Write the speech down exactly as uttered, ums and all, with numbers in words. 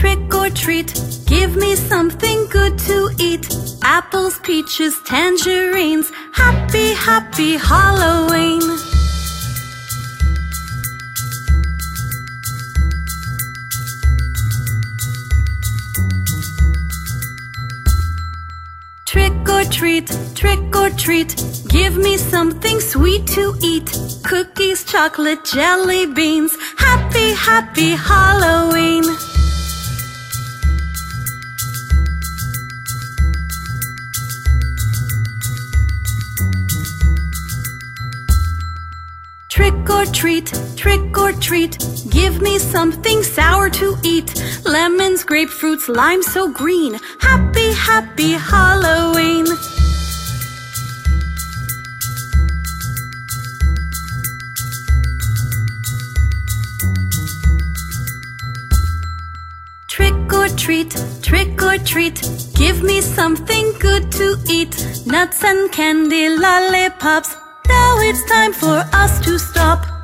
Trick or treat, give me something good to eat. Apples, peaches, tangerines. Happy, happy Halloween. Trick or treat, trick or treat, give me something sweet to eat. Cookies, chocolate, jelly beans. Happy, happy Halloween. Trick or treat, trick or treat, give me something sour to eat. Lemons, grapefruits, limes so green. Happy, happy Halloween. Trick or treat, trick or treat, give me something good to eat. Nuts and candy, lollipops. Now it's time for us to stop.